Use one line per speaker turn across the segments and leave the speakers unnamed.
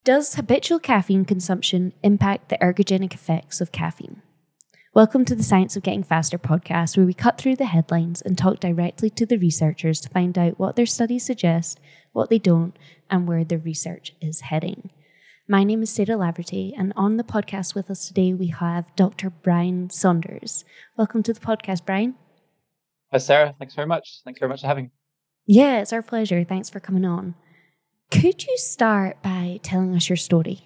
Does habitual caffeine consumption impact the ergogenic effects of caffeine? Welcome to the Science of Getting Faster podcast, where we cut through the headlines and talk directly to the researchers to find out what their studies suggest, what they don't, and where their research is heading. My name is Sarah Laverty, and on the podcast with us today we have Dr. Brian Saunders. Welcome to the podcast, Brian.
Hi, Sarah. Thanks very much. Thanks very much for having me.
Yeah, it's our pleasure. Thanks for coming on. Could you start by telling us your story?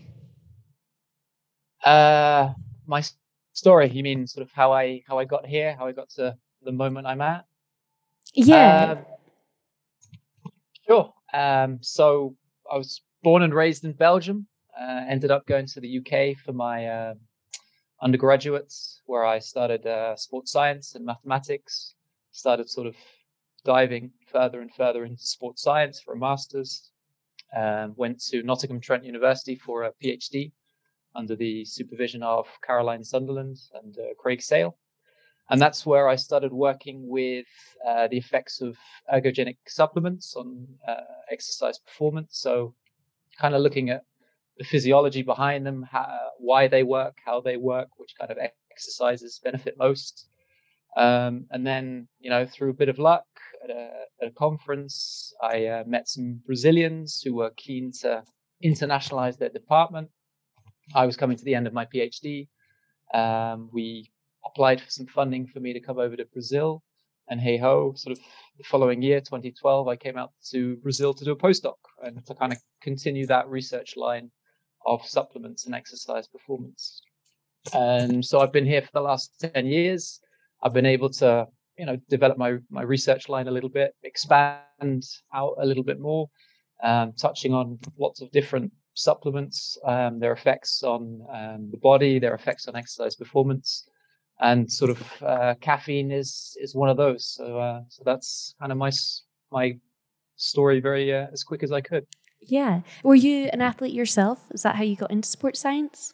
My story, you mean sort of how I got here, how I got to the moment I'm at?
Yeah.
Sure. So I was born and raised in Belgium, ended up going to the UK for my undergraduates, where I studied sports science and mathematics, started sort of diving further and further into sports science for a master's. Went to Nottingham Trent University for a PhD under the supervision of Caroline Sunderland and Craig Sale. And that's where I started working with the effects of ergogenic supplements on exercise performance. So kind of looking at the physiology behind them, why they work, how they work, which kind of exercises benefit most. And then, through a bit of luck at a conference, I met some Brazilians who were keen to internationalize their department. I was coming to the end of my PhD. We applied for some funding for me to come over to Brazil. And hey ho, sort of the following year, 2012, I came out to Brazil to do a postdoc and to kind of continue that research line of supplements and exercise performance. And so I've been here for the last 10 years. I've been able to, develop my research line a little bit, expand out a little bit more, touching on lots of different supplements, their effects on the body, their effects on exercise performance, and sort of caffeine is one of those. So that's kind of my story, very as quick as I could.
Yeah. Were you an athlete yourself? Is that how you got into sports science?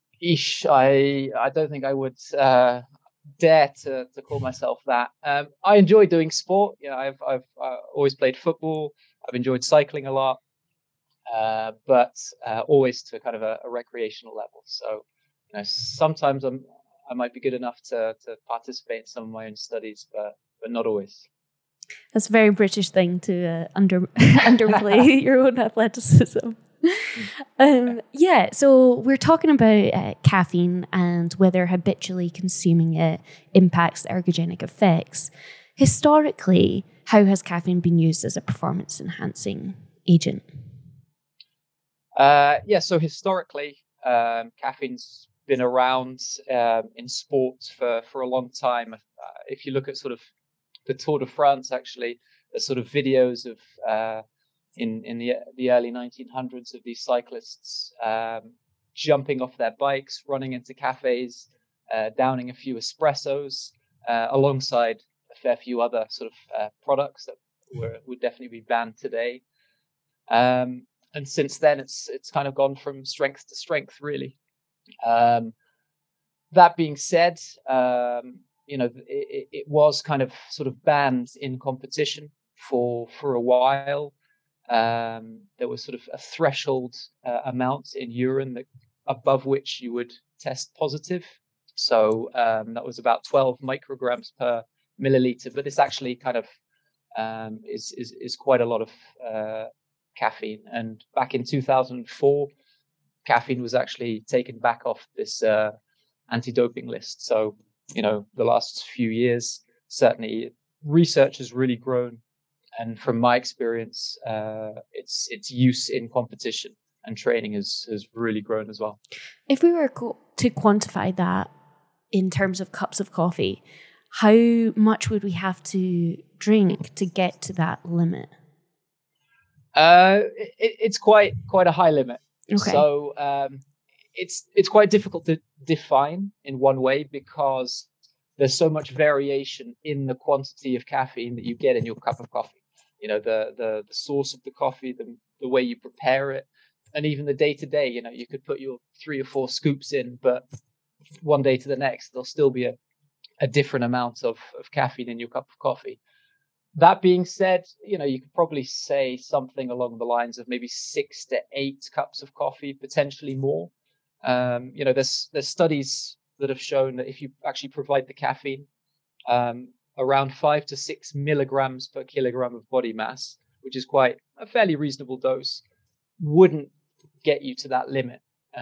I don't think I would dare to call myself that. I enjoy doing sport. I've always played football. I've enjoyed cycling a lot, but always to kind of a recreational level. So, sometimes I might be good enough to participate in some of my own studies, but not always.
That's a very British thing to underplay your own athleticism. So we're talking about caffeine and whether habitually consuming it impacts the ergogenic effects. Historically, how has caffeine been used as a performance-enhancing agent?
So historically, caffeine's been around in sports for a long time. If you look at sort of the Tour de France, actually, there's sort of videos of in the early 1900s of these cyclists jumping off their bikes, running into cafes, downing a few espressos, alongside a fair few other sort of products that would definitely be banned today. And since then, it's kind of gone from strength to strength, really. That being said, it was kind of sort of banned in competition for a while. There was sort of a threshold amount in urine above which you would test positive. So that was about 12 micrograms per milliliter, but this actually kind of is quite a lot of caffeine. And back in 2004, caffeine was actually taken back off this anti-doping list. So, the last few years, certainly research has really grown. And from my experience, its use in competition and training has really grown as well.
If we were to quantify that in terms of cups of coffee, how much would we have to drink to get to that limit?
It's quite a high limit.
Okay.
So it's quite difficult to define in one way because there's so much variation in the quantity of caffeine that you get in your cup of coffee. The source of the coffee, the way you prepare it, and even the day to day. You could put your 3 or 4 scoops in, but one day to the next, there'll still be a different amount of caffeine in your cup of coffee. That being said, you could probably say something along the lines of maybe 6 to 8 cups of coffee, potentially more. There's studies that have shown that if you actually provide the caffeine, around 5 to 6 milligrams per kilogram of body mass, which is quite a fairly reasonable dose, wouldn't get you to that limit.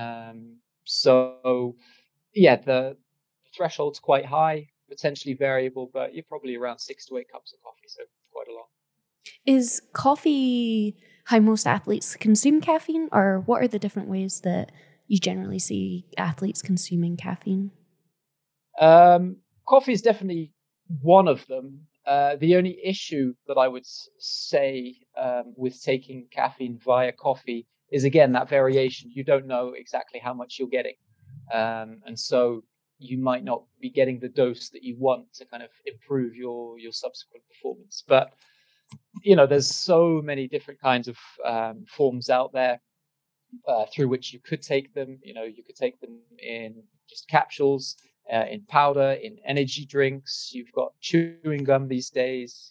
So yeah, the threshold's quite high, potentially variable, but you're probably around 6 to 8 cups of coffee, so quite a lot.
Is coffee how most athletes consume caffeine, or what are the different ways that you generally see athletes consuming caffeine?
Coffee is definitely one of them. The only issue that I would say with taking caffeine via coffee is, again, that variation. You don't know exactly how much you're getting. And so you might not be getting the dose that you want to kind of improve your subsequent performance. But, there's so many different kinds of forms out there through which you could take them. You could take them in just capsules, in powder, in energy drinks. You've got chewing gum these days,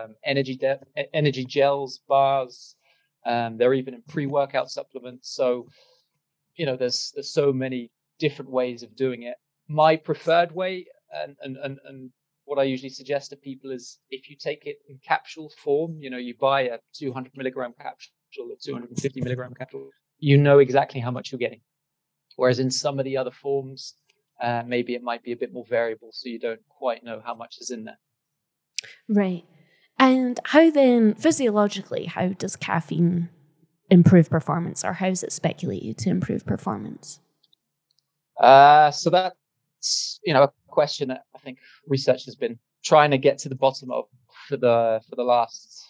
energy gels, bars. They're even in pre-workout supplements. So, there's so many different ways of doing it. My preferred way, and what I usually suggest to people, is if you take it in capsule form, you buy a 200 milligram capsule or 250 milligram capsule, you know exactly how much you're getting. Whereas in some of the other forms, maybe it might be a bit more variable, so you don't quite know how much is in there.
Right. And how then, physiologically, how does caffeine improve performance, or how is it speculated to improve performance?
So that's a question that I think research has been trying to get to the bottom of for the last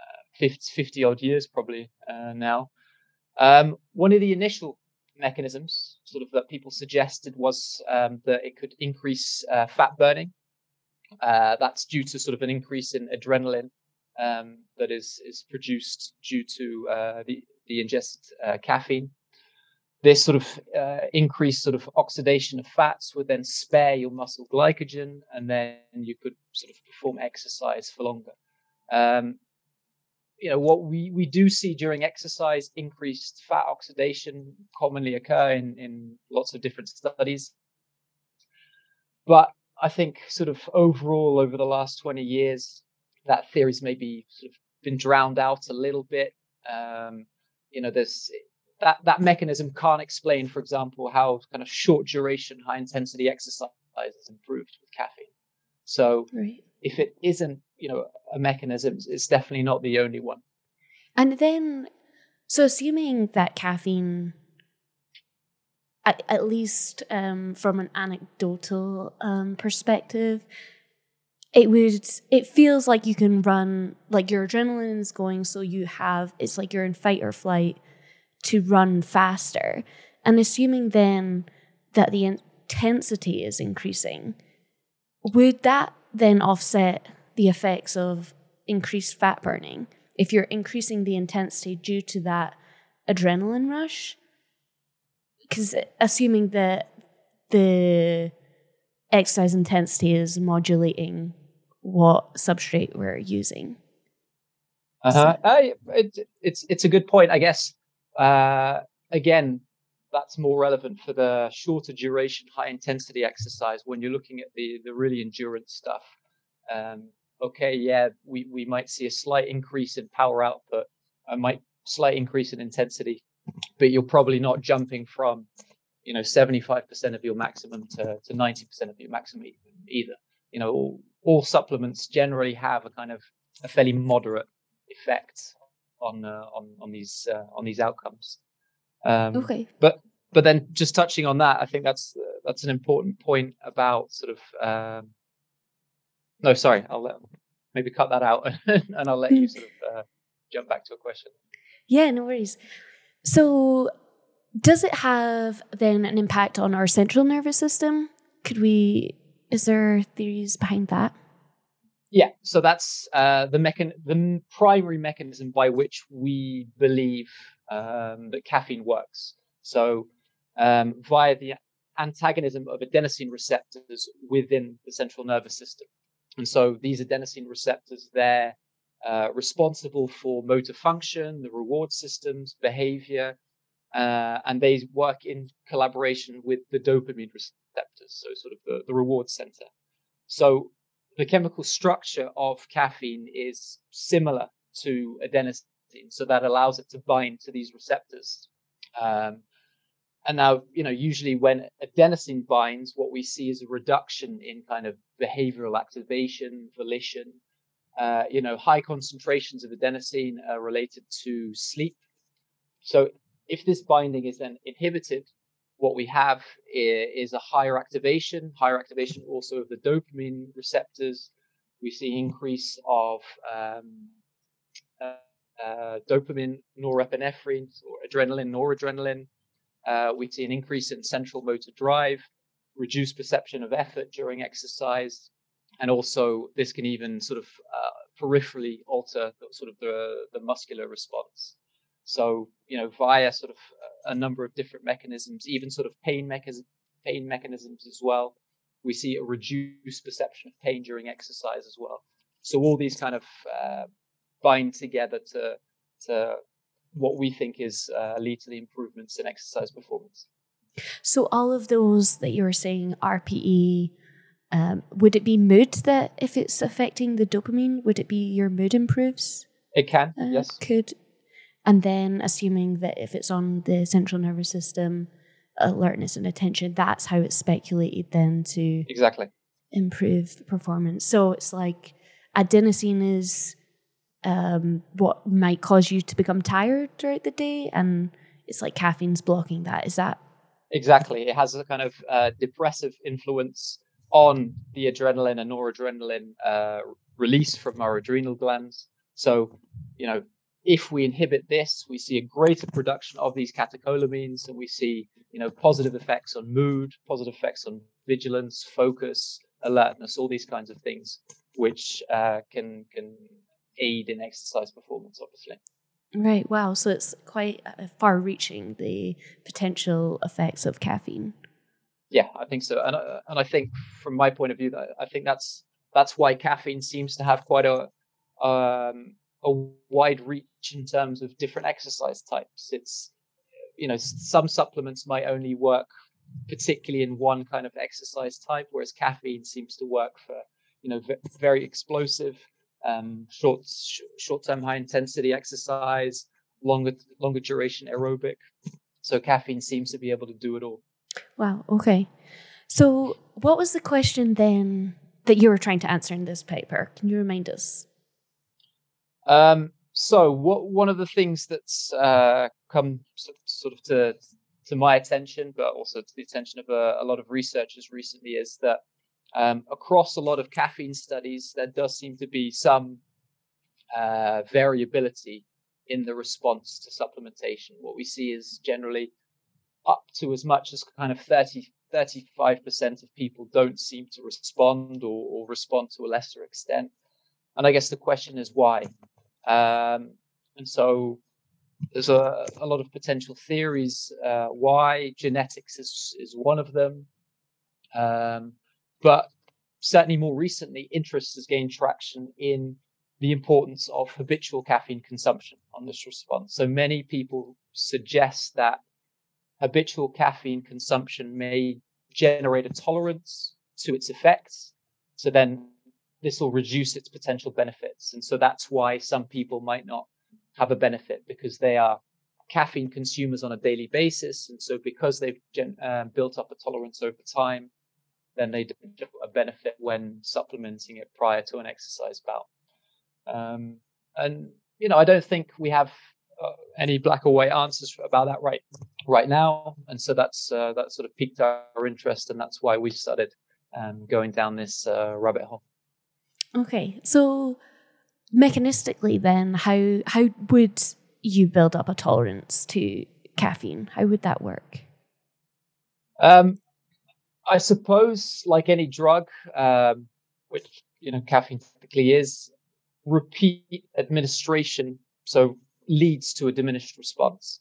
50 odd years probably now. One of the initial mechanisms sort of that people suggested was that it could increase fat burning. That's due to sort of an increase in adrenaline that is produced due to the ingested caffeine. This sort of increased sort of oxidation of fats would then spare your muscle glycogen, and then you could sort of perform exercise for longer. What we do see during exercise, increased fat oxidation commonly occur in lots of different studies. But I think sort of overall over the last 20 years, that theory's maybe sort of been drowned out a little bit. There's that mechanism can't explain, for example, how kind of short duration, high intensity exercise is improved with caffeine. So right. If it isn't, a mechanism, it's definitely not the only one.
And then, so assuming that caffeine, at least from an anecdotal perspective, it feels like you can run, like your adrenaline is going, so it's like you're in fight or flight to run faster. And assuming then that the intensity is increasing, would that then offset the effects of increased fat burning if you're increasing the intensity due to that adrenaline rush? Because assuming that the exercise intensity is modulating what substrate we're using.
It's a good point, I guess. Again, that's more relevant for the shorter duration, high intensity exercise when you're looking at the really endurance stuff. We might see a slight increase in power output, slight increase in intensity, but you're probably not jumping from 75% of your maximum to 90% of your maximum either. All supplements generally have a fairly moderate effect on these outcomes.
Okay.
But then just touching on that, I think that's an important point about sort of. No, sorry, I'll maybe cut that out and I'll let you sort of jump back to a question.
Yeah, no worries. So, does it have then an impact on our central nervous system? Is there theories behind that?
Yeah, so that's the primary mechanism by which we believe that caffeine works. So via the antagonism of adenosine receptors within the central nervous system. And so these adenosine receptors, they're responsible for motor function, the reward systems, behavior, and they work in collaboration with the dopamine receptors, so sort of the reward center. So the chemical structure of caffeine is similar to adenosine, so that allows it to bind to these receptors. And now, usually when adenosine binds, what we see is a reduction in kind of behavioral activation, volition. High concentrations of adenosine are related to sleep. So if this binding is then inhibited, what we have is a higher activation also of the dopamine receptors. We see increase of dopamine, norepinephrine, or adrenaline, noradrenaline. We see an increase in central motor drive, reduced perception of effort during exercise, and also this can even sort of peripherally alter sort of the muscular response. So, via sort of a number of different mechanisms, even sort of pain mechanisms as well, we see a reduced perception of pain during exercise as well. So all these kind of bind together to what we think is lead to the improvements in exercise performance.
So all of those that you were saying, RPE, would it be mood that if it's affecting the dopamine, would it be your mood improves?
It can, yes.
Could. And then assuming that if it's on the central nervous system, alertness and attention, that's how it's speculated then to
exactly
improve performance. So it's like adenosine is what might cause you to become tired throughout the day, and it's like caffeine's blocking that. Is that?
Exactly. It has a kind of depressive influence on the adrenaline and noradrenaline release from our adrenal glands. So, if we inhibit this, we see a greater production of these catecholamines, and we see, positive effects on mood, positive effects on vigilance, focus, alertness, all these kinds of things, which can aid in exercise performance, obviously.
Right. Wow. So it's quite far-reaching, the potential effects of caffeine.
Yeah, I think so, and I think from my point of view, I think that's why caffeine seems to have quite a wide reach in terms of different exercise types. It's, some supplements might only work particularly in one kind of exercise type, whereas caffeine seems to work for, very explosive, short-term high intensity exercise, longer duration aerobic. So caffeine seems to be able to do it all.
Wow. Okay. So what was the question then that you were trying to answer in this paper? Can you remind us?
So one of the things that's come sort of to my attention, but also to the attention of a lot of researchers recently, is that across a lot of caffeine studies, there does seem to be some variability in the response to supplementation. What we see is generally up to as much as kind of 35% of people don't seem to respond or respond to a lesser extent. And I guess the question is why? And so there's a lot of potential theories why. Genetics is one of them. But certainly more recently, interest has gained traction in the importance of habitual caffeine consumption on this response. So many people suggest that habitual caffeine consumption may generate a tolerance to its effects. So then this will reduce its potential benefits. And so that's why some people might not have a benefit, because they are caffeine consumers on a daily basis. And so because they've built up a tolerance over time, then they don't get a benefit when supplementing it prior to an exercise bout. And, I don't think we have any black or white answers about that right now. And so that sort of piqued our interest, and that's why we started going down this rabbit hole.
Okay, so mechanistically then, how would you build up a tolerance to caffeine? How would that work?
I suppose, like any drug, which caffeine typically is, repeat administration so leads to a diminished response.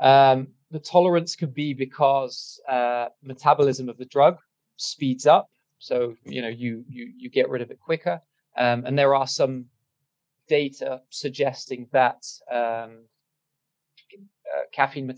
The tolerance could be because metabolism of the drug speeds up, so you get rid of it quicker. And there are some data suggesting that caffeine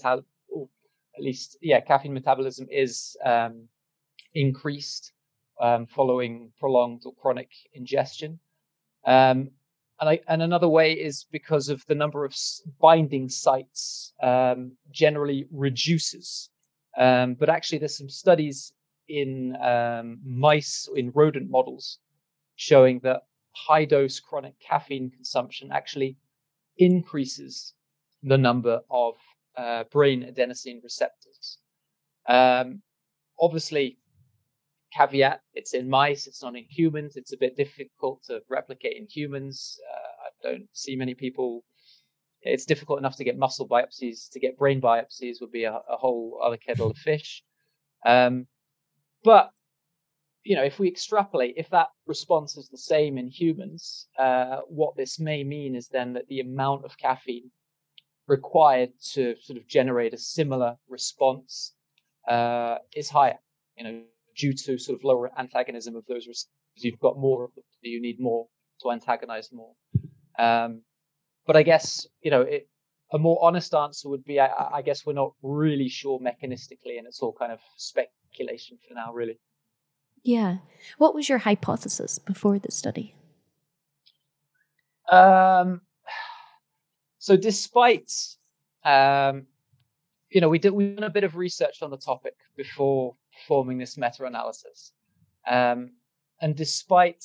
metabolism is increased following prolonged or chronic ingestion. And another way is because of the number of binding sites generally reduces. But actually, there's some studies in mice, in rodent models, showing that high dose chronic caffeine consumption actually increases the number of brain adenosine receptors. Obviously, caveat, it's in mice, it's not in humans. It's a bit difficult to replicate in humans. I don't see many people. It's difficult enough to get muscle biopsies. To get brain biopsies would be a whole other kettle of fish. But if we extrapolate, if that response is the same in humans, what this may mean is then that the amount of caffeine required to sort of generate a similar response is higher, due to sort of lower antagonism of those receptors. You've got more of them, so you need more to antagonize more. But I guess, a more honest answer would be, I guess we're not really sure mechanistically, and it's all kind of speculation for now, really.
Yeah. What was your hypothesis before the study?
So despite, we've done a bit of research on the topic before forming this meta-analysis. And despite,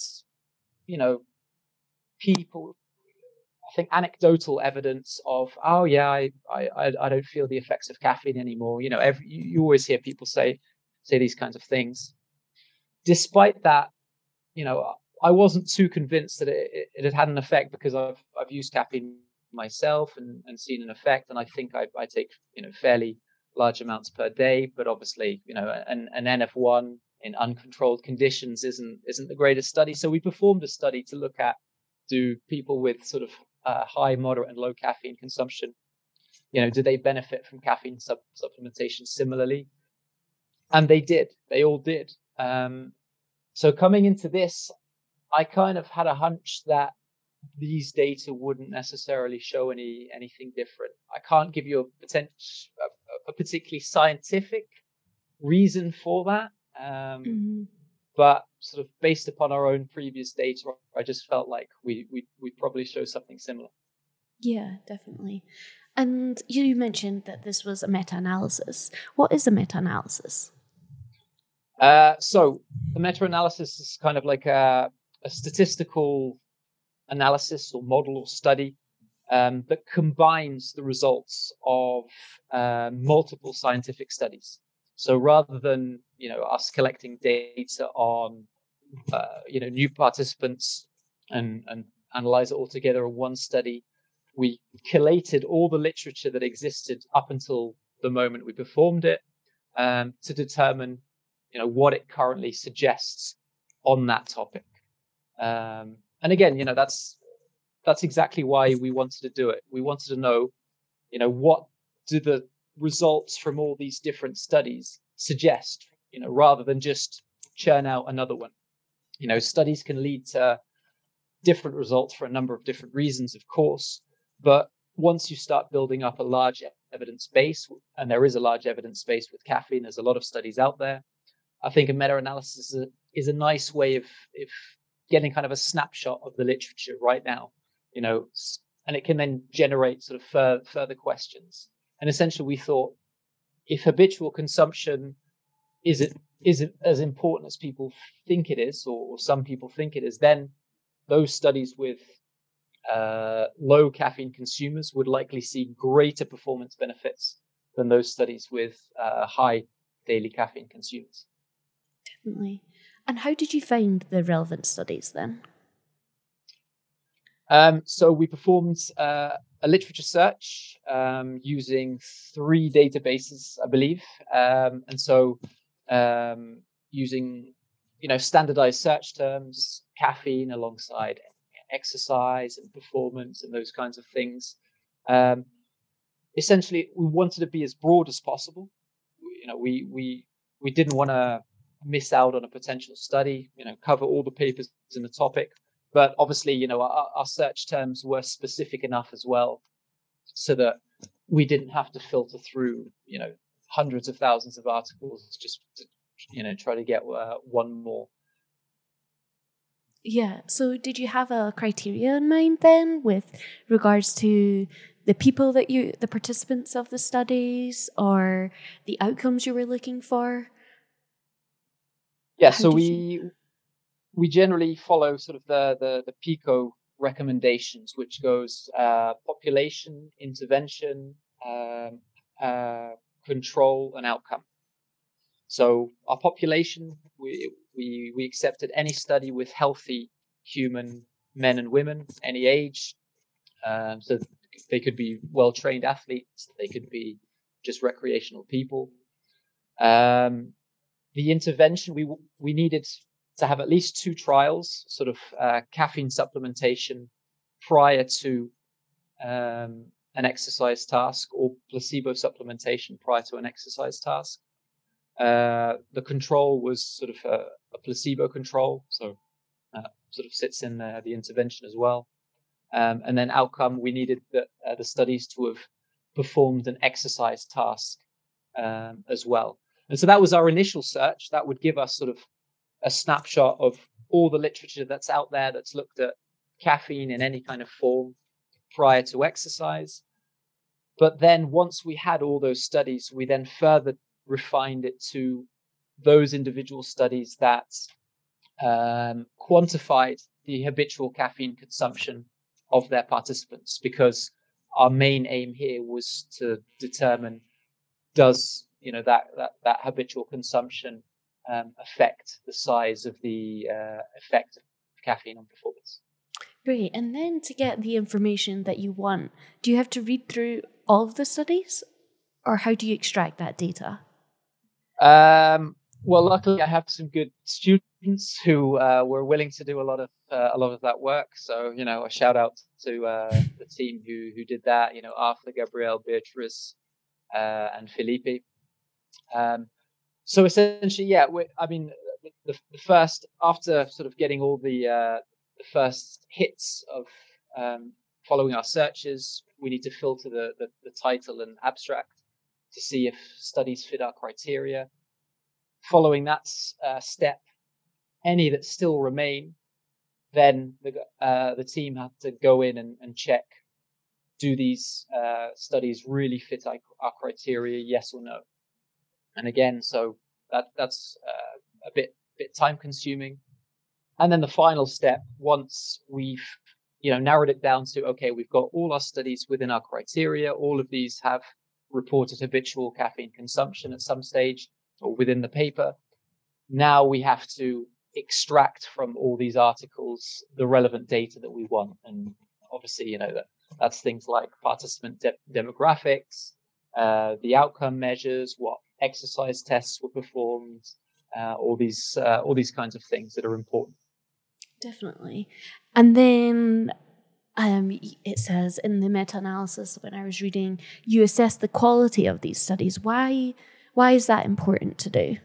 people, I think anecdotal evidence of, oh yeah, I don't feel the effects of caffeine anymore. You always hear people say these kinds of things. Despite that, I wasn't too convinced that it had had an effect, because I've used caffeine myself and seen an effect, and I think I take fairly large amounts per day. But obviously, an NF1 in uncontrolled conditions isn't the greatest study. So we performed a study to look at, do people with sort of high, moderate, and low caffeine consumption, do they benefit from caffeine supplementation similarly? And they did. They all did. So coming into this, I kind of had a hunch that these data wouldn't necessarily show anything different. I can't give you a particularly scientific reason for that, but sort of based upon our own previous data, I just felt like we'd probably show something similar.
Yeah, definitely. And you mentioned that this was a meta-analysis. What is a meta-analysis?
So the meta-analysis is kind of like a statistical analysis or model or study that combines the results of multiple scientific studies. So rather than us collecting data on new participants and analyze it all together in one study, we collated all the literature that existed up until the moment we performed it to determine what it currently suggests on that topic. And again, that's exactly why we wanted to do it. We wanted to know, what do the results from all these different studies suggest, rather than just churn out another one. Studies can lead to different results for a number of different reasons, of course. But once you start building up a large evidence base, and there is a large evidence base with caffeine, there's a lot of studies out there. I think a meta-analysis is a nice way of getting kind of a snapshot of the literature right now, and it can then generate sort of further questions. And essentially, we thought, if habitual consumption isn't as important as people think it is, or some people think it is, then those studies with low caffeine consumers would likely see greater performance benefits than those studies with high daily caffeine consumers.
Definitely. And how did you find the relevant studies then?
So we performed a literature search using 3 databases, I believe. And so using, standardized search terms, caffeine alongside exercise and performance and those kinds of things. Essentially, we wanted to be as broad as possible. We didn't want to miss out on a potential study, cover all the papers in the topic. But obviously, our search terms were specific enough as well, so that we didn't have to filter through, hundreds of thousands of articles just to, try to get one more.
Yeah. So did you have a criteria in mind then with regards to the people the participants of the studies, or the outcomes you were looking for?
Yeah. So we generally follow sort of the PICO recommendations, which goes population, intervention, control, and outcome. So our population, we accepted any study with healthy human men and women, any age. So they could be well-trained athletes, they could be just recreational people. The intervention, we needed to have at least 2 trials, sort of caffeine supplementation prior to an exercise task, or placebo supplementation prior to an exercise task. The control was sort of a placebo control, so sort of sits in the intervention as well. And then outcome, we needed the studies to have performed an exercise task as well. And so that was our initial search. That would give us sort of a snapshot of all the literature that's out there that's looked at caffeine in any kind of form prior to exercise. But then once we had all those studies, we then further refined it to those individual studies that quantified the habitual caffeine consumption of their participants, because our main aim here was to determine, does that habitual consumption affect the size of the effect of caffeine on performance.
Great. And then to get the information that you want, do you have to read through all of the studies, or how do you extract that data?
Well, luckily I have some good students who were willing to do a lot of that work. So, a shout out to the team who did that. Arthur, Gabrielle, Beatrice, and Felipe. So essentially, yeah. The first, after sort of getting all the first hits of following our searches, we need to filter the title and abstract to see if studies fit our criteria. Following that step, any that still remain, then the team have to go in and check, do these studies really fit our criteria, yes or no? And again, so that's a bit time consuming. And then the final step, once we've narrowed it down to, okay, we've got all our studies within our criteria, all of these have reported habitual caffeine consumption at some stage or within the paper. Now we have to extract from all these articles the relevant data that we want. And obviously, that's things like participant demographics, the outcome measures, what exercise tests were performed, all these kinds of things that are important.
Definitely. And then it says in the meta-analysis, when I was reading, you assess the quality of these studies. Why is that important to do?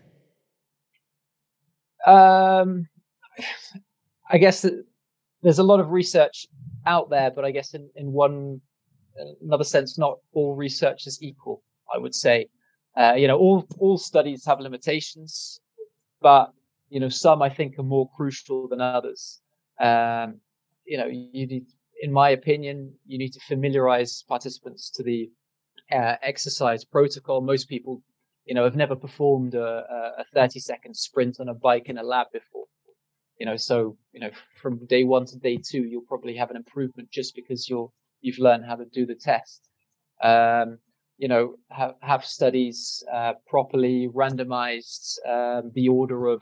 I guess that there's a lot of research out there, but I guess in another sense, not all research is equal, I would say. All studies have limitations, but some I think are more crucial than others. You need, in my opinion, you need to familiarize participants to the exercise protocol. Most people, have never performed a 30-second sprint on a bike in a lab before. So from day 1 to day 2, you'll probably have an improvement just because you've learned how to do the test. Have studies properly randomized, the order of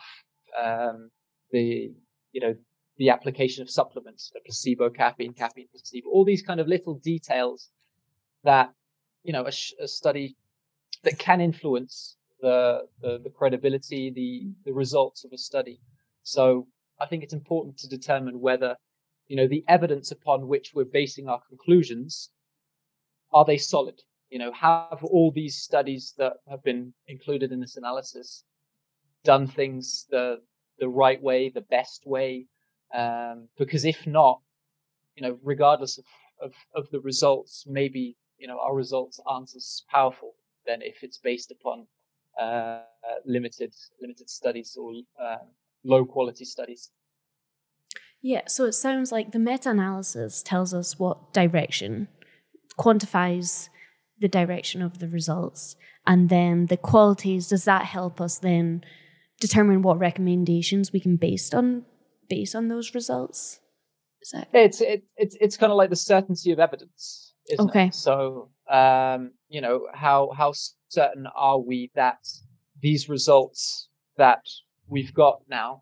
the application of supplements, the placebo, caffeine, placebo, all these kind of little details that a study that can influence the credibility, the results of a study. So I think it's important to determine whether the evidence upon which we're basing our conclusions, are they solid? Have all these studies that have been included in this analysis done things the right way, the best way. Because if not, regardless of the results, maybe our results aren't as powerful than if it's based upon limited studies or low quality studies.
Yeah, so it sounds like the meta-analysis tells us what direction, quantifies the direction of the results, and then the qualities, does that help us then determine what recommendations we can base on those results? Is that...
It's kind of like the certainty of evidence, isn't
okay.
it? So how certain are we that these results that we've got now,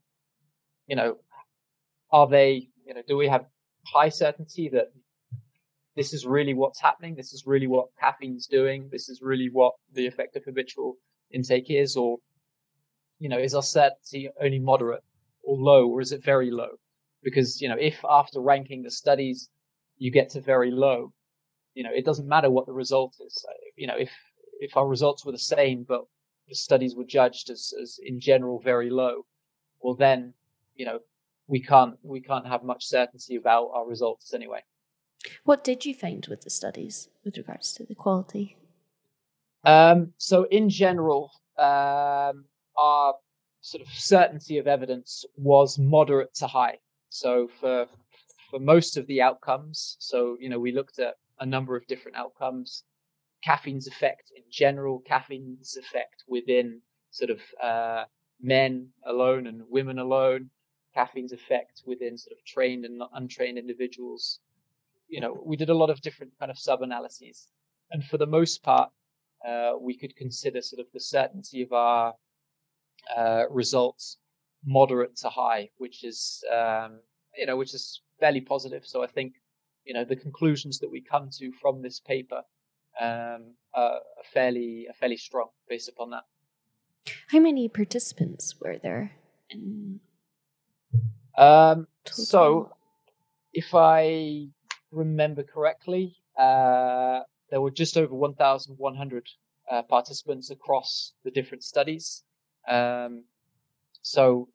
are they, do we have high certainty that this is really what's happening? This is really what caffeine's doing. This is really what the effect of habitual intake is, or, is our certainty only moderate or low, or is it very low? Because, if after ranking the studies, you get to very low, it doesn't matter what the result is. If our results were the same, but the studies were judged as in general very low, well then, we can't have much certainty about our results anyway.
What did you find with the studies with regards to the quality?
So in general, our sort of certainty of evidence was moderate to high. So for most of the outcomes, so, we looked at a number of different outcomes, caffeine's effect in general, caffeine's effect within sort of men alone and women alone, caffeine's effect within sort of trained and untrained individuals. We did a lot of different kind of sub-analyses. And for the most part, we could consider sort of the certainty of our results moderate to high, which is fairly positive. So I think, the conclusions that we come to from this paper are fairly strong based upon that.
How many participants were there in
so if I remember correctly, there were just over 1,100 participants across the different studies. So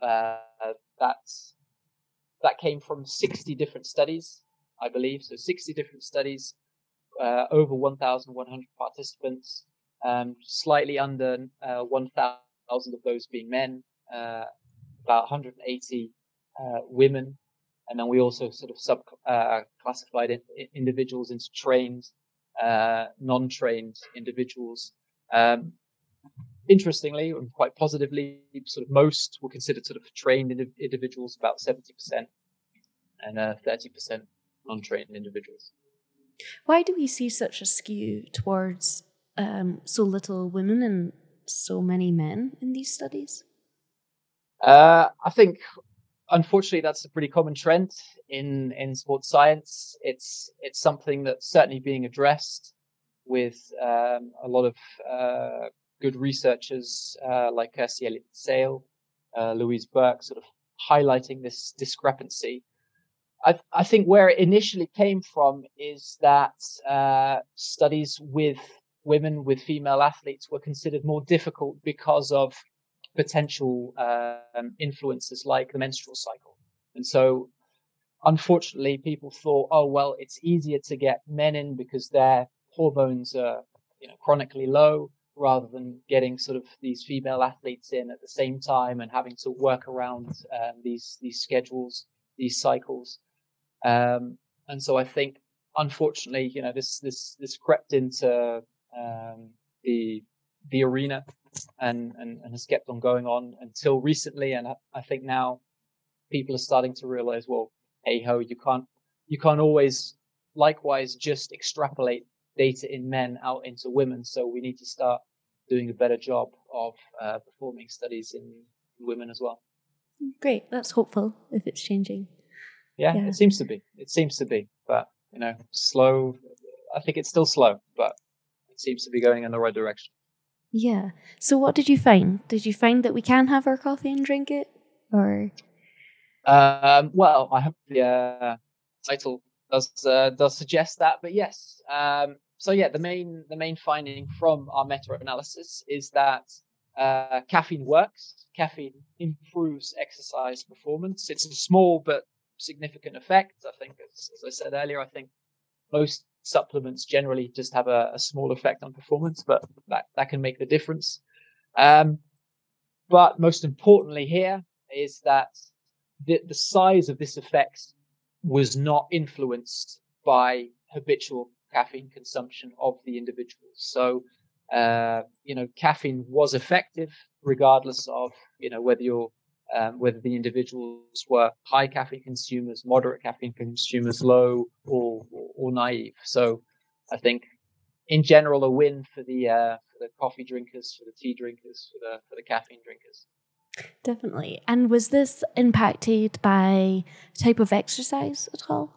that came from 60 different studies, I believe. So 60 different studies, over 1,100 participants, slightly under 1,000 of those being men, about 180 women. And then we also sort of classified individuals into trained, non-trained individuals. Interestingly, and quite positively, sort of most were considered sort of trained individuals, about 70%, and 30% non-trained individuals.
Why do we see such a skew towards so little women and so many men in these studies?
I think, unfortunately, that's a pretty common trend in sports science. It's something that's certainly being addressed with a lot of good researchers like Kirstie Elliott-Sale, Louise Burke, sort of highlighting this discrepancy. I think where it initially came from is that studies with women, with female athletes, were considered more difficult because of potential influences like the menstrual cycle. And so, unfortunately, people thought, oh, well, it's easier to get men in because their hormones are, chronically low, rather than getting sort of these female athletes in at the same time and having to work around these schedules, these cycles. And so I think, unfortunately, this crept into the arena and has kept on going on until recently. And I think now people are starting to realize, well, hey ho, you can't always likewise just extrapolate data in men out into women. So we need to start doing a better job of performing studies in women as well.
Great, that's hopeful if it's changing.
Yeah, it seems to be, but slow. I think it's still slow, but it seems to be going in the right direction.
Yeah. So what did you find? Did you find that we can have our coffee and drink it, or?
Well, I hope the title does suggest that, but yes. So yeah, the main finding from our meta-analysis is that caffeine works. Caffeine improves exercise performance. It's a small but significant effect. I think, as I said earlier, I think most supplements generally just have a small effect on performance, but that can make the difference. But most importantly here is that the size of this effect was not influenced by habitual caffeine consumption of the individuals. So, caffeine was effective regardless of, whether the individuals were high caffeine consumers, moderate caffeine consumers, low or naive. So I think in general, a win for the coffee drinkers, for the tea drinkers, for the caffeine drinkers.
Definitely. And was this impacted by type of exercise at all?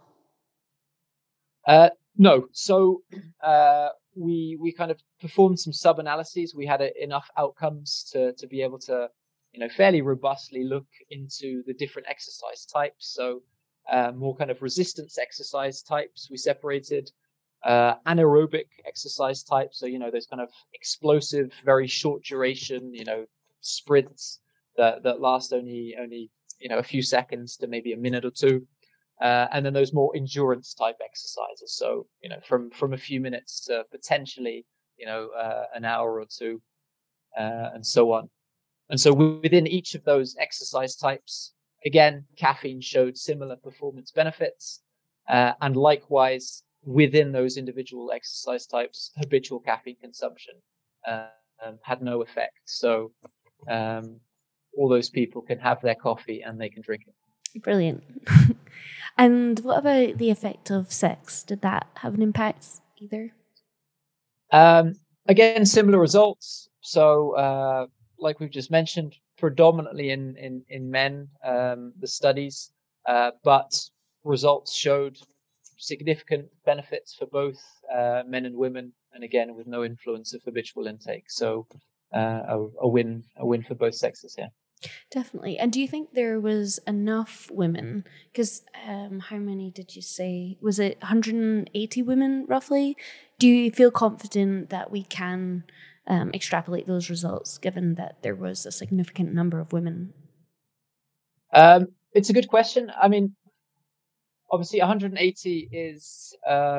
No. So we kind of performed some sub-analyses. We had enough outcomes to be able to, fairly robustly look into the different exercise types. So more kind of resistance exercise types we separated, anaerobic exercise types. So, those kind of explosive, very short duration, sprints that last only, a few seconds to maybe a minute or two. And then those more endurance type exercises. So, from a few minutes to potentially, an hour or two, and so on. And so within each of those exercise types, again, caffeine showed similar performance benefits. And likewise, within those individual exercise types, habitual caffeine consumption had no effect. So all those people can have their coffee and they can drink it.
Brilliant. And what about the effect of sex? Did that have an impact either?
Again, similar results. So like we've just mentioned, predominantly in men, the studies, but results showed significant benefits for both men and women, and again with no influence of habitual intake. So a win for both sexes here.
Definitely. And do you think there was enough women? Because how many did you say? Was it 180 women roughly? Do you feel confident that we can extrapolate those results, given that there was a significant number of women?
It's a good question. I mean, obviously 180 is,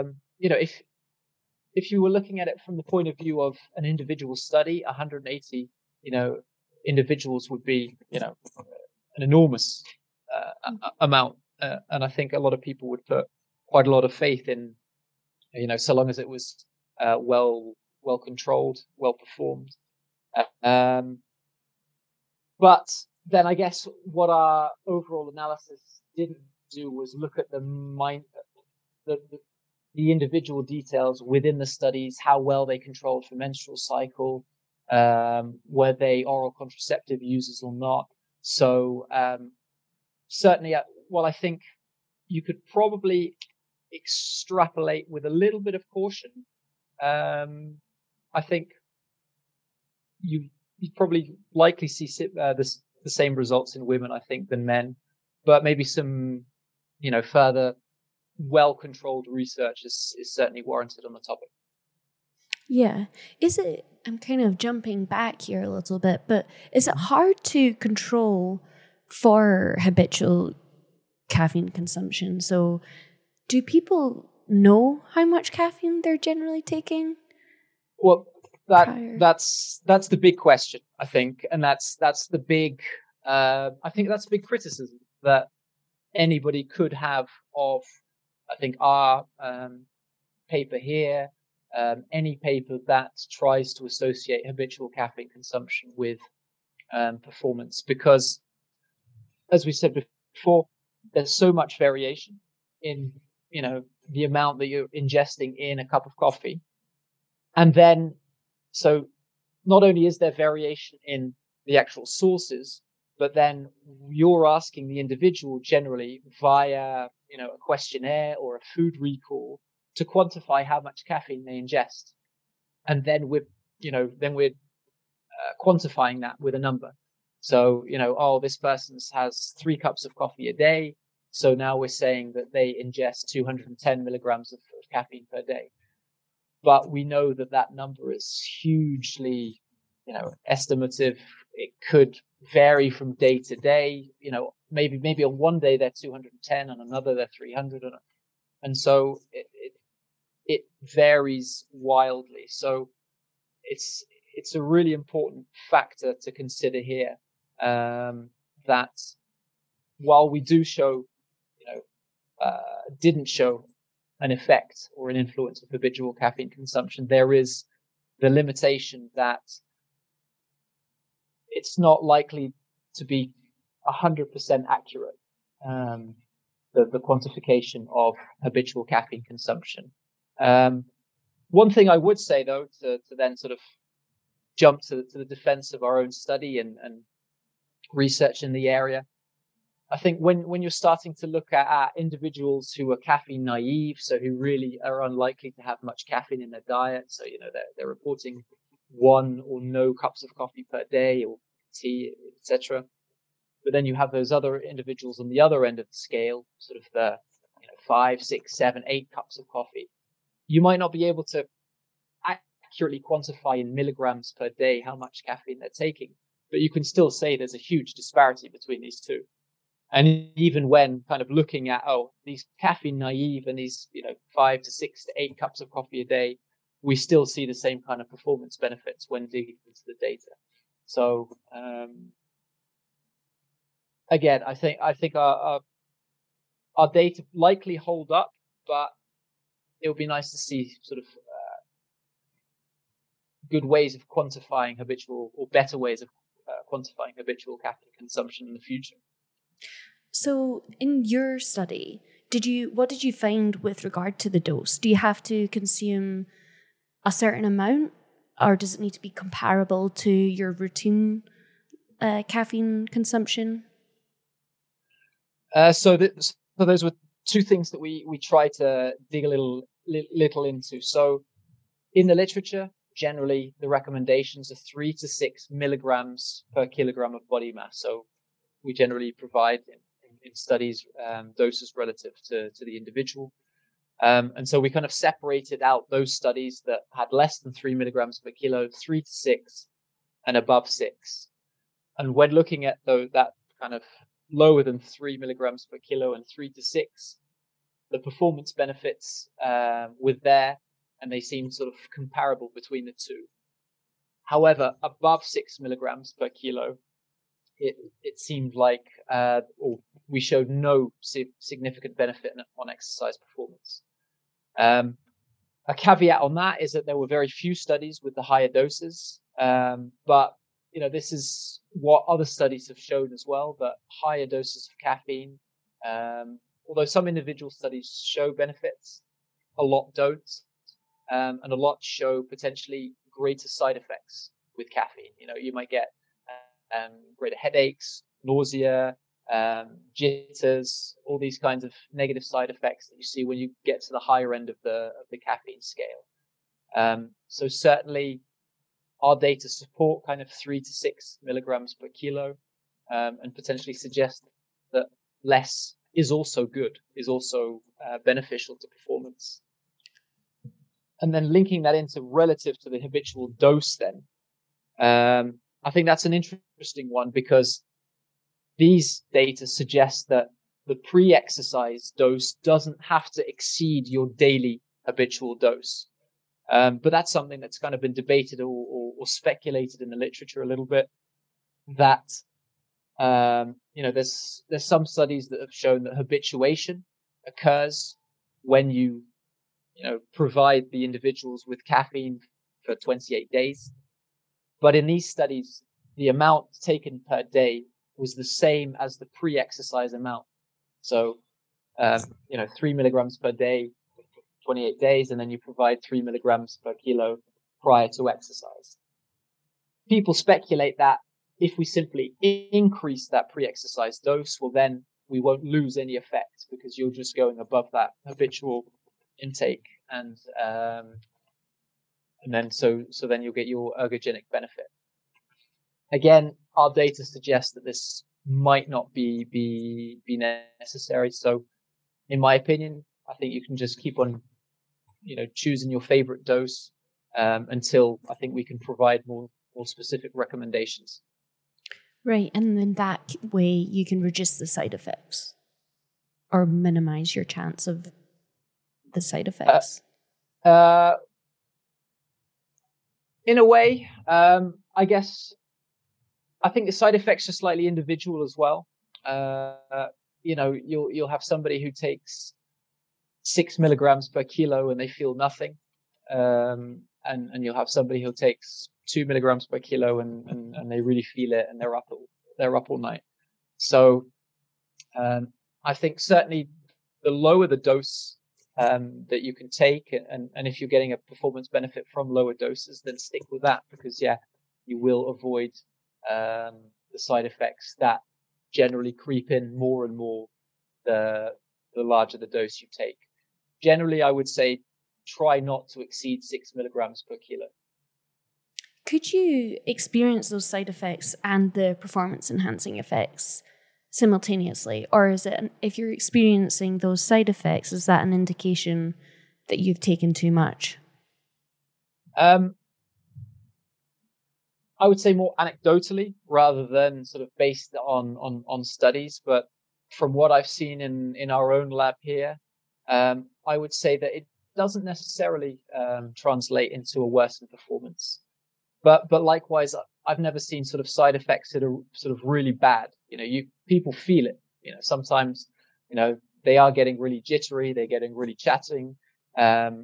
if you were looking at it from the point of view of an individual study, 180, individuals would be, an enormous amount. And I think a lot of people would put quite a lot of faith in, so long as it was well controlled, well performed. But then I guess what our overall analysis didn't do was look at the individual details within the studies, how well they controlled for menstrual cycle, were they oral contraceptive users or not. So certainly, I think you could probably extrapolate with a little bit of caution. I think you probably likely see the same results in women, I think, than men, but maybe some, further well-controlled research is certainly warranted on the topic.
Yeah. I'm kind of jumping back here a little bit, but is it hard to control for habitual caffeine consumption? So do people know how much caffeine they're generally taking?
Well, that's the big question, I think. And that's the big, I think that's a big criticism that anybody could have of, I think, our paper here, any paper that tries to associate habitual caffeine consumption with performance, because, as we said before, there's so much variation in, the amount that you're ingesting in a cup of coffee. And then, so not only is there variation in the actual sources, but then you're asking the individual generally via, a questionnaire or a food recall to quantify how much caffeine they ingest. And then we're quantifying that with a number. So, this person has 3 cups of coffee a day. So now we're saying that they ingest 210 milligrams of caffeine per day. But we know that number is hugely estimative. It could vary from day to day. Maybe on one day they're 210, on another they're 300, and so it varies wildly. So it's a really important factor to consider here, that while we do show, didn't show an effect or an influence of habitual caffeine consumption, there is the limitation that it's not likely to be 100% accurate, the quantification of habitual caffeine consumption. One thing I would say, though, to then sort of jump to the defense of our own study and research in the area, I think when you're starting to look at individuals who are caffeine naive, so who really are unlikely to have much caffeine in their diet, so they're reporting 1 or no cups of coffee per day or tea, etc. But then you have those other individuals on the other end of the scale, sort of the 5, 6, 7, 8 cups of coffee. You might not be able to accurately quantify in milligrams per day how much caffeine they're taking, but you can still say there's a huge disparity between these two. And even when kind of looking at, these caffeine naive and these 5 to 6 to 8 cups of coffee a day, we still see the same kind of performance benefits when digging into the data. So again, I think our data likely hold up, but it would be nice to see sort of good ways of quantifying habitual, or better ways of quantifying habitual caffeine consumption in the future.
So in your study, what did you find with regard to the dose? Do you have to consume a certain amount, or does it need to be comparable to your routine caffeine consumption?
So those were two things that we tried to dig a little into. So in the literature, generally the recommendations are 3 to 6 milligrams per kilogram of body mass. So we generally provide in studies doses relative to the individual. And so we kind of separated out those studies that had less than 3 milligrams per kilo, 3 to 6, and above 6. And when looking at that kind of lower than 3 milligrams per kilo and 3 to 6, the performance benefits were there, and they seemed sort of comparable between the two. However, above 6 milligrams per kilo, it seemed like we showed no significant benefit on exercise performance. A caveat on that is that there were very few studies with the higher doses, but this is what other studies have shown as well, that higher doses of caffeine, although some individual studies show benefits, a lot don't, and a lot show potentially greater side effects with caffeine. You might get greater headaches, nausea, jitters, all these kinds of negative side effects that you see when you get to the higher end of the caffeine scale. So certainly our data support kind of 3 to 6 milligrams per kilo, and potentially suggest that less is also good, is also beneficial to performance. And then linking that into relative to the habitual dose then, I think that's an interesting one, because these data suggest that the pre-exercise dose doesn't have to exceed your daily habitual dose. But that's something that's kind of been debated or speculated in the literature a little bit, that there's some studies that have shown that habituation occurs when you provide the individuals with caffeine for 28 days. But in these studies, the amount taken per day was the same as the pre-exercise amount. So 3 milligrams per day, 28 days, and then you provide 3 milligrams per kilo prior to exercise. People speculate that if we simply increase that pre-exercise dose, well, then we won't lose any effect, because you're just going above that habitual intake, and then so then you'll get your ergogenic benefit. Again, our data suggests that this might not be necessary. So, in my opinion, I think you can just keep on, choosing your favorite dose until I think we can provide more more specific recommendations.
Right, and in that way you can reduce the side effects or minimize your chance of the side effects.
In a way, I guess I think the side effects are slightly individual as well. You'll have somebody who takes 6 milligrams per kilo and they feel nothing, and you'll have somebody who takes 2 milligrams per kilo and they really feel it and they're up all night. So I think certainly the lower the dose that you can take, and if you're getting a performance benefit from lower doses, then stick with that, because you will avoid the side effects that generally creep in more and more the larger the dose you take. Generally, I would say try not to exceed 6 milligrams per kilo.
Could you experience those side effects and the performance enhancing effects simultaneously? Or is it, if you're experiencing those side effects, is that an indication that you've taken too much?
I would say more anecdotally rather than sort of based on studies. But from what I've seen in our own lab here, I would say that it doesn't necessarily translate into a worsened performance. But likewise, I've never seen sort of side effects that are sort of really bad. People feel it. Sometimes, they are getting really jittery. They're getting really chatting. Not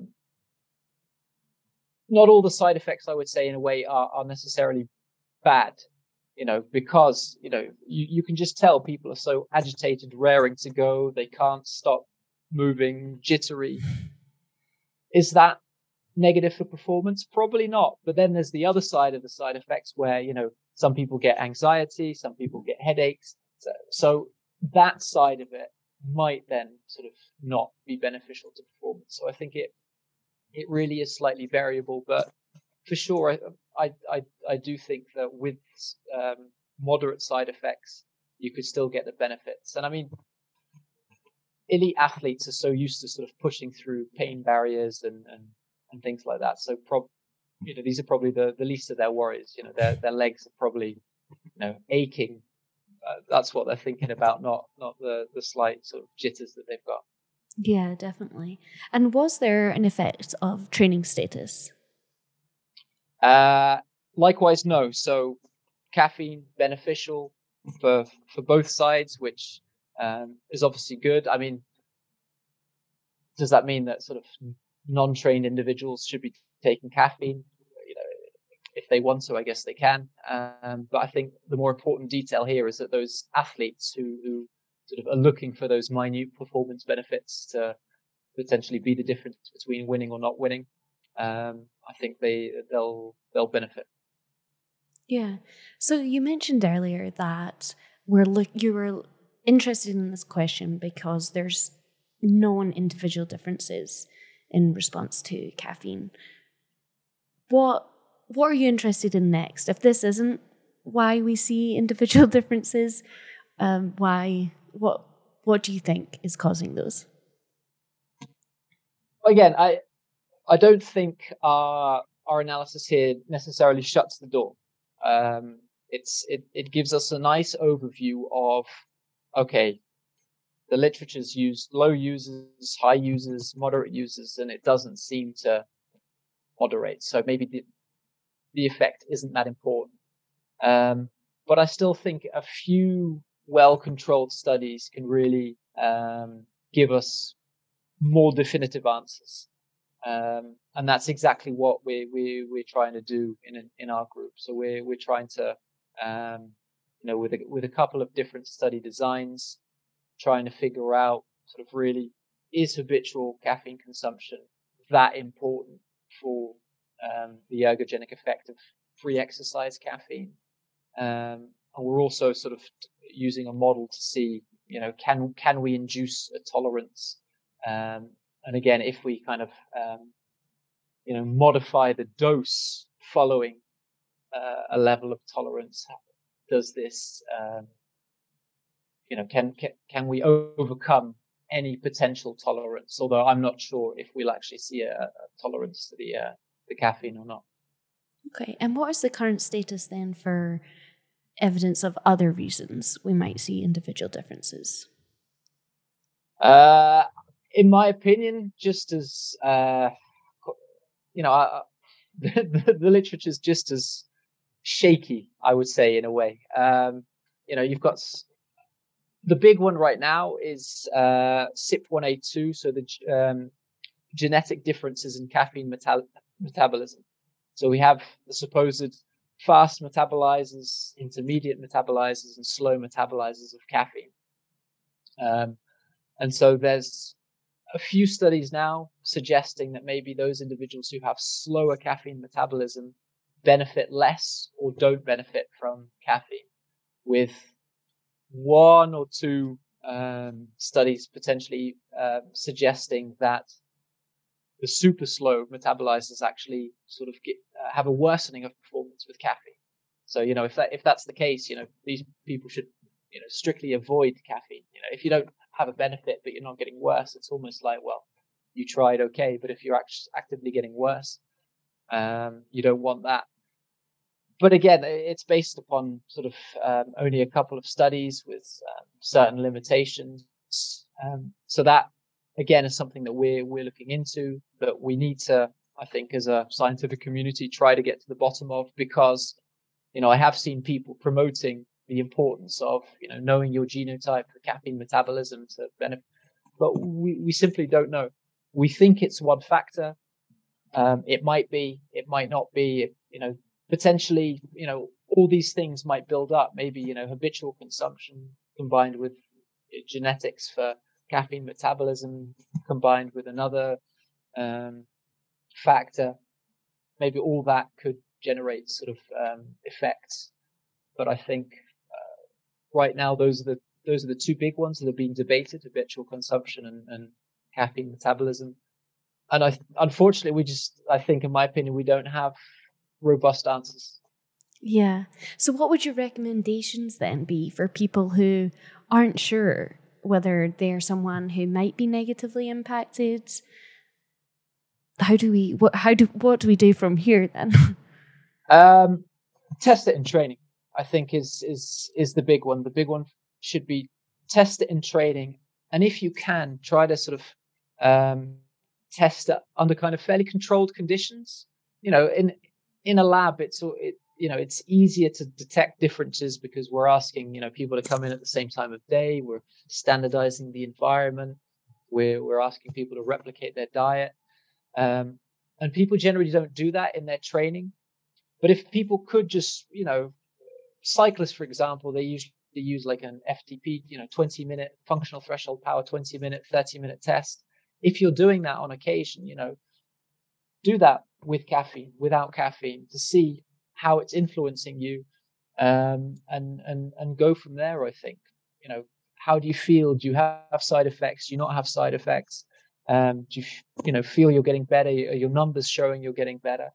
all the side effects, I would say, in a way, are necessarily bad. Because you can just tell people are so agitated, raring to go. They can't stop moving, jittery. Is that negative for performance? Probably not. But then there's the other side of the side effects where, some people get anxiety, some people get headaches. So that side of it might then sort of not be beneficial to performance. So I think it really is slightly variable, but for sure, I do think that with moderate side effects, you could still get the benefits. And I mean, elite athletes are so used to sort of pushing through pain barriers and things like that. So these are probably the least of their worries. Their legs are probably aching. That's what they're thinking about, not the slight sort of jitters that they've got.
Yeah, definitely. And was there an effect of training status?
Likewise, no. So caffeine beneficial for both sides, which is obviously good. I mean, does that mean that sort of non-trained individuals should be taking caffeine? If they want to, I guess they can. But I think the more important detail here is that those athletes who sort of are looking for those minute performance benefits to potentially be the difference between winning or not winning, I think they'll benefit.
Yeah. So you mentioned earlier that you were interested in this question because there's known individual differences in response to caffeine. What are you interested in next? If this isn't why we see individual differences, what do you think is causing those?
Again, I don't think our analysis here necessarily shuts the door. It gives us a nice overview of, okay, the literature's used low users, high users, moderate users, and it doesn't seem to moderate. So maybe the effect isn't that important. But I still think a few well-controlled studies can really give us more definitive answers. And that's exactly what we're trying to do in our group. So we're trying to, with a couple of different study designs, trying to figure out sort of really, is habitual caffeine consumption that important for the ergogenic effect of pre-exercise caffeine? And we're also sort of using a model to see, can we induce a tolerance? And again, if we kind of, modify the dose following a level of tolerance, does this, can we overcome any potential tolerance? Although I'm not sure if we'll actually see a tolerance to the caffeine or not.
Okay. And what is the current status then for evidence of other reasons we might see individual differences?
In my opinion, just as the literature is just as shaky, I would say, in a way. You've got the big one right now is CYP1A2, so the genetic differences in caffeine metabolism. So we have the supposed fast metabolizers, intermediate metabolizers, and slow metabolizers of caffeine. And so there's a few studies now suggesting that maybe those individuals who have slower caffeine metabolism benefit less or don't benefit from caffeine, with one or two studies potentially suggesting that the super slow metabolizers actually sort of have a worsening of performance with caffeine. So, if that's the case, these people should, strictly avoid caffeine. If you don't have a benefit, but you're not getting worse, it's almost like, well, you tried okay, but if you're actively getting worse, you don't want that. But again, it's based upon sort of only a couple of studies with certain limitations. So that, again, is something that we're looking into, but we need to, I think, as a scientific community, try to get to the bottom of, because, I have seen people promoting the importance of, knowing your genotype for caffeine metabolism to benefit, but we simply don't know. We think it's one factor. It might be, it might not be, potentially, all these things might build up. Maybe, habitual consumption combined with genetics for caffeine metabolism combined with another factor. Maybe all that could generate sort of effects. But I think right now those are the two big ones that are being debated: habitual consumption and caffeine metabolism. And unfortunately, I think, in my opinion, we don't have robust answers.
Yeah. So what would your recommendations then be for people who aren't sure whether they're someone who might be negatively impacted? What do we do from here then?
Test it in training, I think, is the big one. The big one should be test it in training, and if you can, try to sort of test it under kind of fairly controlled conditions. In a lab, it's easier to detect differences because we're asking people to come in at the same time of day. We're standardizing the environment. We're asking people to replicate their diet, and people generally don't do that in their training. But if people could just, cyclists, for example, they usually use like an FTP, 20-minute functional threshold power, 20-minute, 30-minute test. If you're doing that on occasion, do that with caffeine, without caffeine, to see how it's influencing you, and go from there. I think, how do you feel? Do you have side effects? Do you not have side effects? Do you feel you're getting better? Are your numbers showing you're getting better?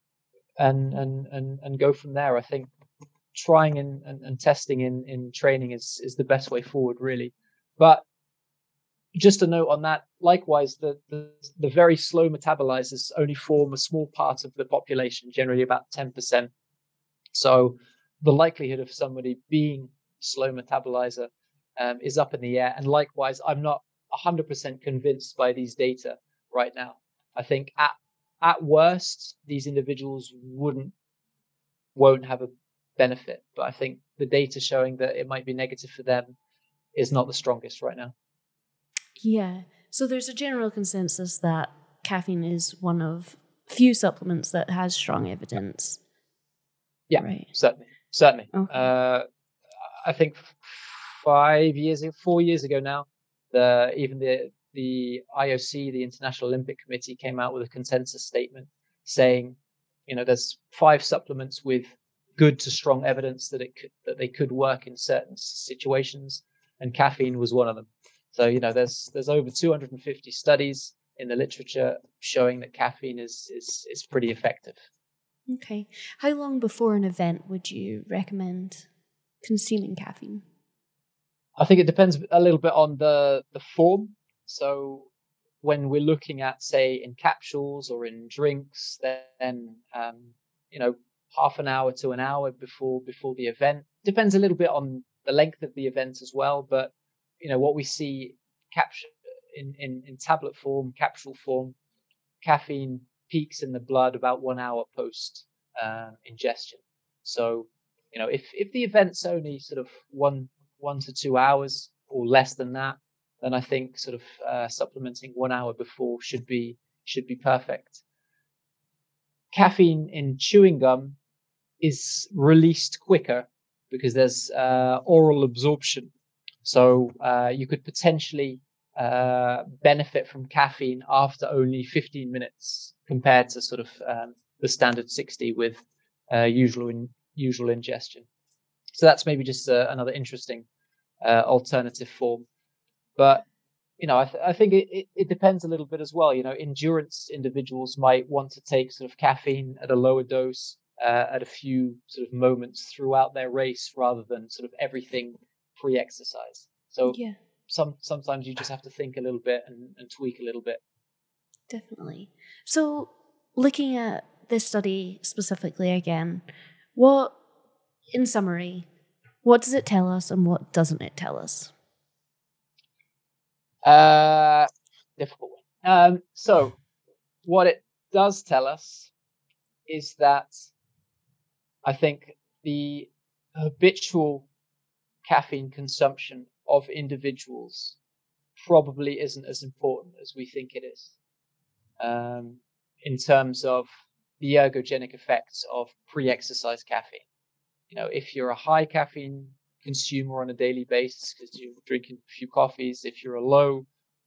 And go from there. I think trying and testing in training is the best way forward, really. But just a note on that, likewise, the very slow metabolizers only form a small part of the population, generally about 10%. So the likelihood of somebody being slow metabolizer is up in the air. And likewise, I'm not 100% convinced by these data right now. I think at worst, these individuals won't have a benefit. But I think the data showing that it might be negative for them is not the strongest right now.
Yeah. So there's a general consensus that caffeine is one of few supplements that has strong evidence.
Yeah, right. Certainly.
Okay.
I think 4 years ago now, the IOC, the International Olympic Committee, came out with a consensus statement saying, there's 5 supplements with good to strong evidence that they could work in certain situations, and caffeine was one of them. So, there's over 250 studies in the literature showing that caffeine is pretty effective.
Okay. How long before an event would you recommend consuming caffeine?
I think it depends a little bit on the form. So when we're looking at, say, in capsules or in drinks, then half an hour to an hour before the event. Depends a little bit on the length of the event as well, but what we see capture in tablet form, capsule form, caffeine peaks in the blood about 1 hour post ingestion. So if the event's only sort of 1 to 2 hours or less than that, then I think sort of supplementing 1 hour before should be perfect. Caffeine in chewing gum is released quicker because there's oral absorption. So you could potentially benefit from caffeine after only 15 minutes compared to sort of the standard 60 with usual ingestion. So that's maybe just another interesting alternative form. But I think it depends a little bit as well. Endurance individuals might want to take sort of caffeine at a lower dose at a few sort of moments throughout their race rather than sort of everything pre-exercise. So
yeah,
sometimes you just have to think a little bit and tweak a little bit.
definitely. So looking at this study specifically again, in summary, what does it tell us and what doesn't it tell us?
Difficult one. So what it does tell us is that I think the habitual caffeine consumption of individuals probably isn't as important as we think it is in terms of the ergogenic effects of pre-exercise caffeine. If you're a high caffeine consumer on a daily basis because you're drinking a few coffees, if you're a low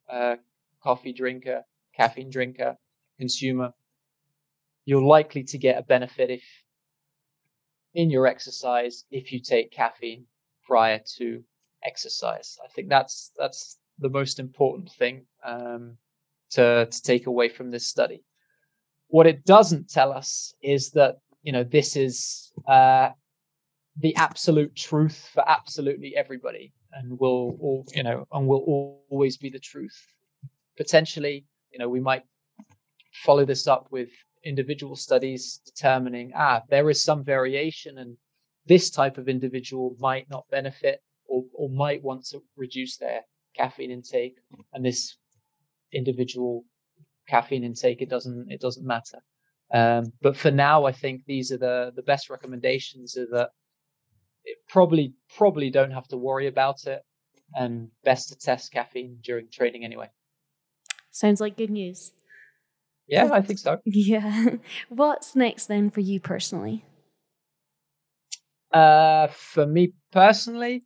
caffeine drinker, consumer, you're likely to get a benefit in your exercise if you take caffeine prior to exercise. I think that's the most important thing to take away from this study. What it doesn't tell us is that this is the absolute truth for absolutely everybody, and will always be the truth. Potentially, we might follow this up with individual studies determining there is some variation, and this type of individual might not benefit or might want to reduce their caffeine intake, and this individual caffeine intake it doesn't matter. But for now, I think these are the best recommendations are that it probably don't have to worry about it, and best to test caffeine during training anyway.
Sounds like good news.
Yeah, I think so.
Yeah. What's next then for you personally?
For me personally,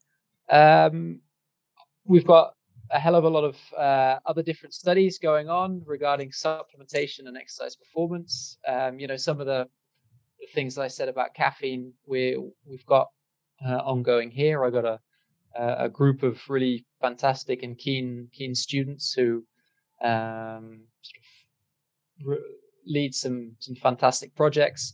we've got a hell of a lot of other different studies going on regarding supplementation and exercise performance. Some of the things that I said about caffeine, we've got ongoing here. I got a group of really fantastic and keen students who lead some fantastic projects.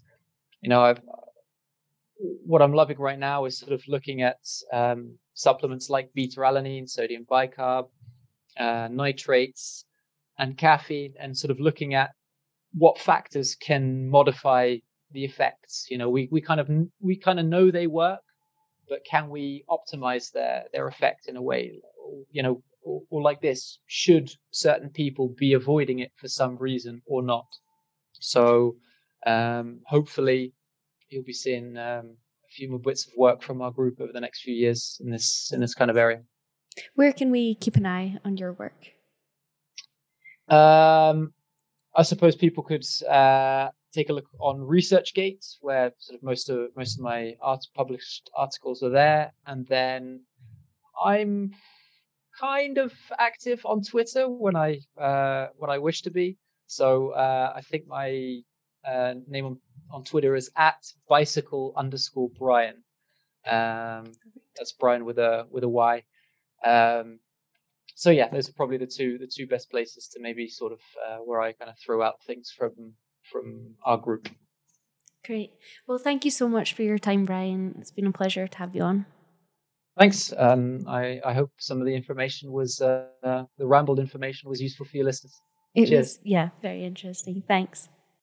What I'm loving right now is sort of looking at supplements like beta-alanine, sodium bicarb, nitrates, and caffeine, and sort of looking at what factors can modify the effects. We kind of know they work, but can we optimize their effect in a way? Or like this, should certain people be avoiding it for some reason or not? So hopefully you'll be seeing a few more bits of work from our group over the next few years in this kind of area.
Where can we keep an eye on your work?
I suppose people could take a look on ResearchGate, where sort of most of my published articles are there, and then I'm kind of active on Twitter when I wish to be. So I think my name on Twitter is @bicycle_Brian. That's Brian with a Y. So yeah, those are probably the two best places to maybe sort of where I kind of throw out things from our group.
Great. Well, thank you so much for your time, Brian. It's been a pleasure to have you on.
Thanks. I hope some of the information was the rambled information was useful for your listeners.
It
Cheers.
was, yeah, very interesting. Thanks.